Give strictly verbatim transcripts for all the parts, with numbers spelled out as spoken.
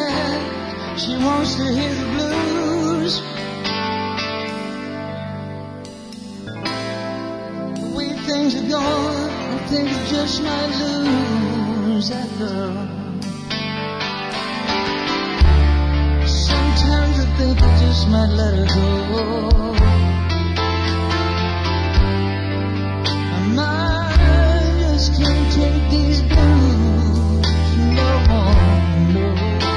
sad, she wants to hear the blues. The way things are going, I think you just might lose that girl. Sometimes I think I just might let her go. I might just can't take these blues no more, no.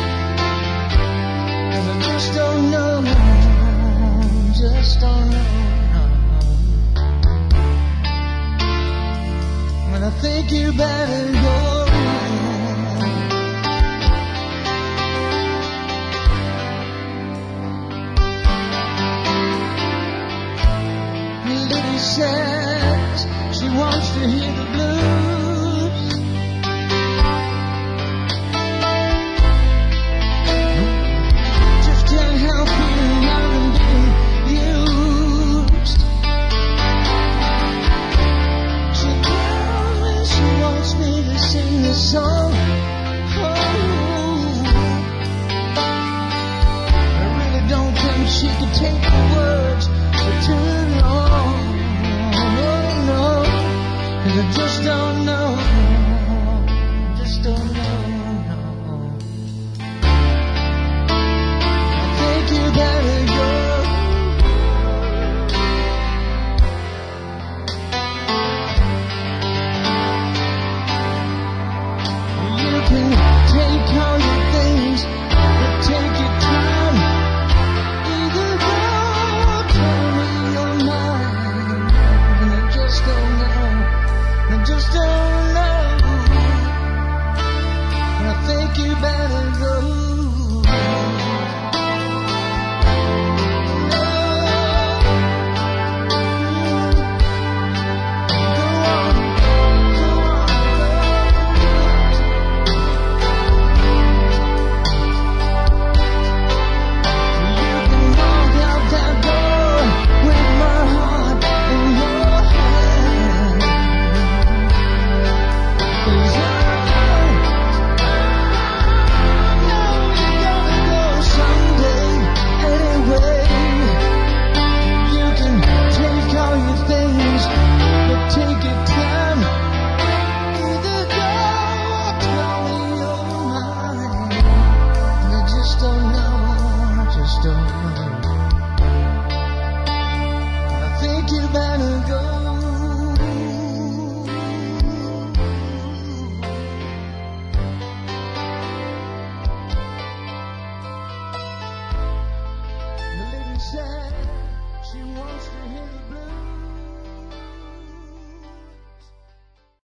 'Cause I just don't know, just don't know. When I think you better go. Says she wants to hear the blues. Just can't help feeling I've been used. She tells me she wants me to sing this song. Oh, I really don't think she could take the words for too long. I just don't know, just don't know. I think you better